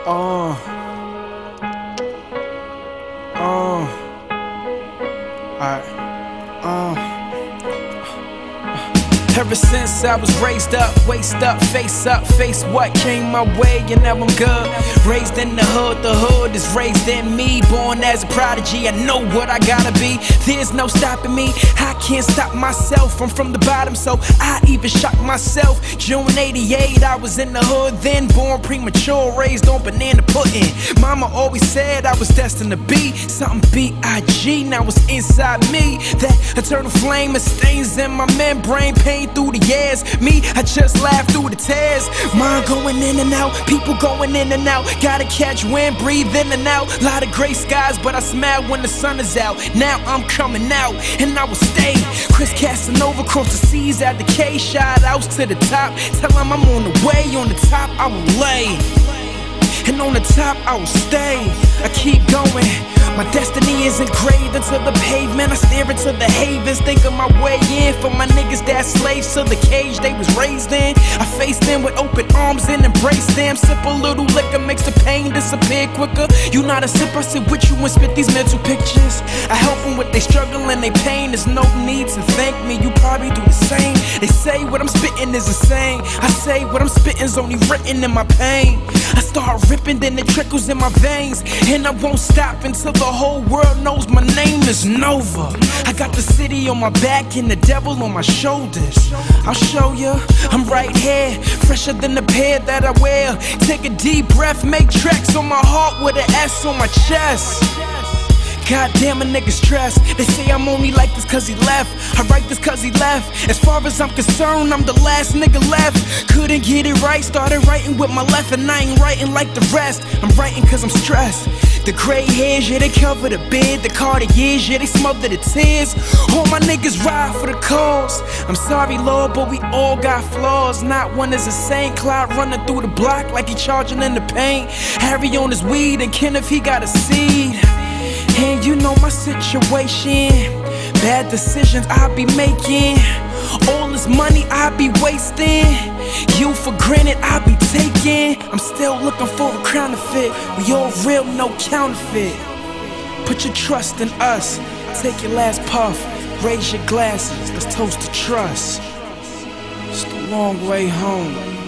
Uh, alright, Ever since I was raised up, waist up, face what came my way, and now I'm good. Raised in the hood is raised in me. Born as a prodigy, I know what I gotta be. There's no stopping me, I can't stop myself. I'm from the bottom, so I even shock myself. June '88, I was in the hood then. Born premature, raised on banana pudding. Mama always said I was destined to be something B.I.G. Now it's inside me. That eternal flame, it stains in my membrane. Pain through the years, me, I just laugh through the tears. Mind going in and out, people going in and out. Gotta catch wind, breathe in and out. Lot of gray skies, but I smile when the sun is out. Now I'm coming out, and I will stay. Chris Casanova crossed the seas at the K. Shout outs to the top, tell them I'm on the way. On the top I will lay, and on the top I will stay. I keep going, my destiny is engraved into the pavement. I stare into the havens, think of my way in. For my niggas that slaves to the cage they was raised in. I face them with open arms and embrace them. Sip a little liquor makes the pain disappear quicker. You not a sip, I sit with you and spit these mental pictures. I help them with their struggle and their pain. There's no need to thank me, you probably do the same. They say what I'm spitting is insane. I say what I'm spitting's only written in my pain. I start ripping, then it trickles in my veins, and I won't stop until the whole world knows my name is Nova. I got the city on my back and the devil on my shoulders. I'll show ya, I'm right here, fresher than the pair that I wear. Take a deep breath, make tracks on my heart with an S on my chest. Goddamn, a nigga stressed. They say I'm only like this cause he left. I write this cause he left. As far as I'm concerned, I'm the last nigga left. Couldn't get it right, started writing with my left, and I ain't writing like the rest. I'm writing cause I'm stressed. The gray hairs, yeah, they cover the beard. The Cartiers, yeah, they smother the tears. All my niggas ride for the cause. I'm sorry, Lord, but we all got flaws. Not one is a saint. Cloud running through the block like he charging in the paint. Harry on his weed, and Kenneth, he got a seed. And you know my situation, bad decisions I be making. All this money I be wasting, you for granted I be taking. I'm still looking for a crown to fit. We all real, no counterfeit. Put your trust in us, take your last puff, raise your glasses, let's toast to trust. It's the long way home.